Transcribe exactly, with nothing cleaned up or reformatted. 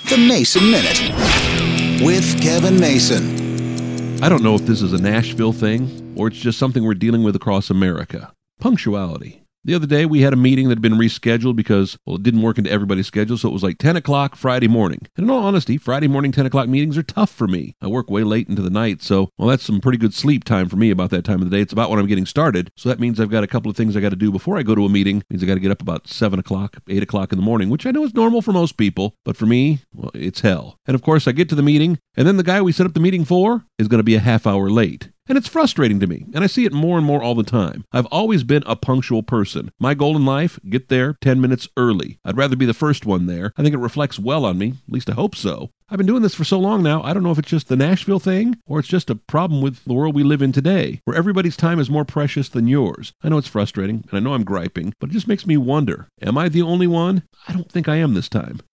The Mason Minute with Kevin Mason. I don't know if this is a Nashville thing or it's just something we're dealing with across America. Punctuality. The other day, we had a meeting that had been rescheduled because, well, it didn't work into everybody's schedule, so it was like ten o'clock Friday morning. And in all honesty, Friday morning ten o'clock meetings are tough for me. I work way late into the night, so, well, that's some pretty good sleep time for me about that time of the day. It's about when I'm getting started, so that means I've got a couple of things I got to do before I go to a meeting. It means I got to get up about seven o'clock, eight o'clock in the morning, which I know is normal for most people, but for me, well, it's hell. And of course, I get to the meeting, and then the guy we set up the meeting for is going to be a half hour late. And it's frustrating to me, and I see it more and more all the time. I've always been a punctual person. My goal in life, get there ten minutes early. I'd rather be the first one there. I think it reflects well on me, at least I hope so. I've been doing this for so long now, I don't know if it's just the Nashville thing, or it's just a problem with the world we live in today, where everybody's time is more precious than yours. I know it's frustrating, and I know I'm griping, but it just makes me wonder, am I the only one? I don't think I am this time.